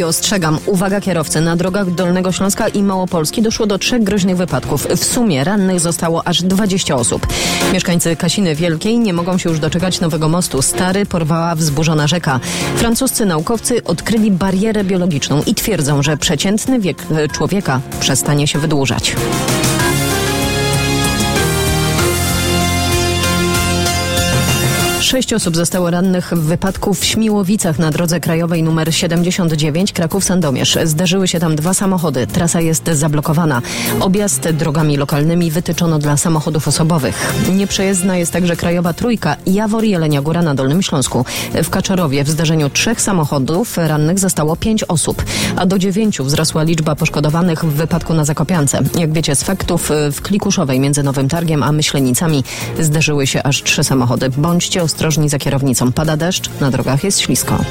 I ostrzegam, uwaga kierowcy, na drogach Dolnego Śląska i Małopolski doszło do 3 groźnych wypadków. W sumie rannych zostało aż 20 osób. Mieszkańcy Kasiny Wielkiej nie mogą się już doczekać nowego mostu. Stary porwała wzburzona rzeka. Francuscy naukowcy odkryli barierę biologiczną i twierdzą, że przeciętny wiek człowieka przestanie się wydłużać. Sześć osób zostało rannych w wypadku w Śmiłowicach na drodze krajowej nr 79 Kraków-Sandomierz. Zdarzyły się tam 2 samochody. Trasa jest zablokowana. Objazd drogami lokalnymi wytyczono dla samochodów osobowych. Nieprzejezdna jest także krajowa trójka Jawor-Jelenia Góra na Dolnym Śląsku. W Kaczorowie w zdarzeniu 3 samochodów rannych zostało 5 osób, a do 9 wzrosła liczba poszkodowanych w wypadku na Zakopiance. Jak wiecie z faktów, w Klikuszowej między Nowym Targiem a Myślenicami zdarzyły się aż 3 samochody. Bądźcie ostrożni za kierownicą. Pada deszcz, na drogach jest ślisko.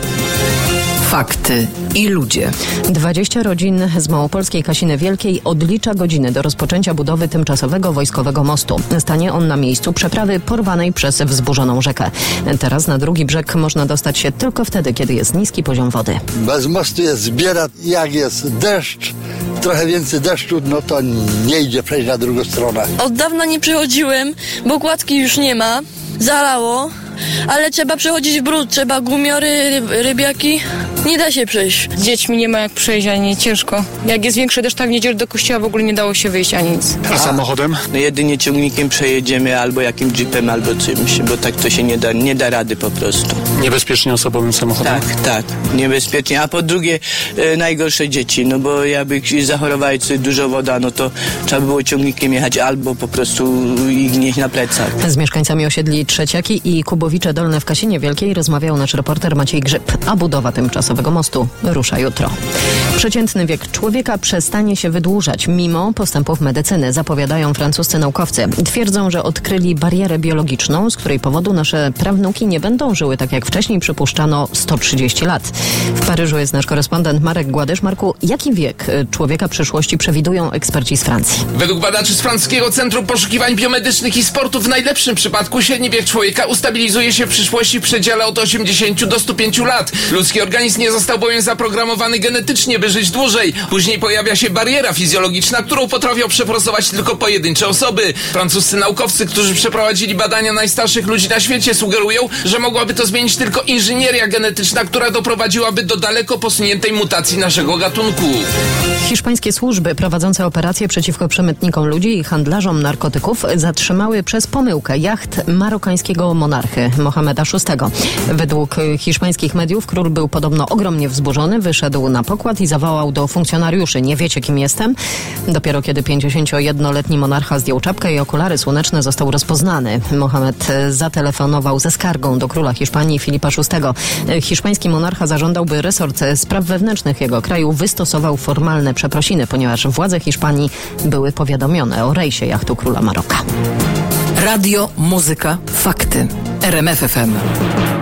Fakty i ludzie. 20 rodzin z małopolskiej Kasiny Wielkiej odlicza godziny do rozpoczęcia budowy tymczasowego wojskowego mostu. Stanie on na miejscu przeprawy porwanej przez wzburzoną rzekę. Teraz na drugi brzeg można dostać się tylko wtedy, kiedy jest niski poziom wody. Bez mostu jest zbiera, jak jest deszcz, trochę więcej deszczu, no to nie idzie przejść na drugą stronę. Od dawna nie przechodziłem, bo kładki już nie ma, zalało. Ale trzeba przechodzić w brud, trzeba gumiory, rybiaki. Nie da się przejść. Z dziećmi nie ma jak przejść, ani ciężko. Jak jest większy deszcz, tak w niedzielę do kościoła w ogóle nie dało się wyjść, ani nic. A samochodem? No jedynie ciągnikiem przejedziemy, albo jakimś jeepem, albo czymś, bo tak to się nie da rady po prostu. Niebezpiecznie osobowym samochodem? Tak, niebezpiecznie. A po drugie, najgorsze dzieci, no bo jakby zachorowały dużo woda, no to trzeba było ciągnikiem jechać, albo po prostu ich nieść na plecach. Z mieszkańcami osiedli Trzeciaki i Kubowicze Dolne w Kasinie Wielkiej rozmawiał nasz reporter Maciej Grzyb, a budowa tymczasowego mostu rusza jutro. Przeciętny wiek człowieka przestanie się wydłużać mimo postępów medycyny, zapowiadają francuscy naukowcy. Twierdzą, że odkryli barierę biologiczną, z której powodu nasze prawnuki nie będą żyły tak jak wcześniej przypuszczano 130 lat. W Paryżu jest nasz korespondent Marek Gładysz. Marku, jaki wiek człowieka przyszłości przewidują eksperci z Francji? Według badaczy z francuskiego Centrum Poszukiwań Biomedycznych i Sportu w najlepszym przypadku średni wiek człowieka ustabilizuje się w przyszłości w przedziale od 80 do 105 lat. Ludzki organizm nie został bowiem zaprogramowany genetycznie, by żyć dłużej. Później pojawia się bariera fizjologiczna, którą potrafią przeforsować tylko pojedyncze osoby. Francuscy naukowcy, którzy przeprowadzili badania najstarszych ludzi na świecie, sugerują, że mogłaby to zmienić tylko inżynieria genetyczna, która doprowadziłaby do daleko posuniętej mutacji naszego gatunku. Hiszpańskie służby prowadzące operacje przeciwko przemytnikom ludzi i handlarzom narkotyków zatrzymały przez pomyłkę jacht marokańskiego monarchy Mohameda VI. Według hiszpańskich mediów król był podobno ogromnie wzburzony, wyszedł na pokład i zawołał do funkcjonariuszy: nie wiecie, kim jestem? Dopiero kiedy 51-letni monarcha zdjął czapkę i okulary słoneczne, został rozpoznany. Mohamed zatelefonował ze skargą do króla Hiszpanii Filipa VI. Hiszpański monarcha zażądał, by resort spraw wewnętrznych jego kraju wystosował formalne przeprosiny, ponieważ władze Hiszpanii były powiadomione o rejsie jachtu króla Maroka. Radio, muzyka, fakty. RMF FM.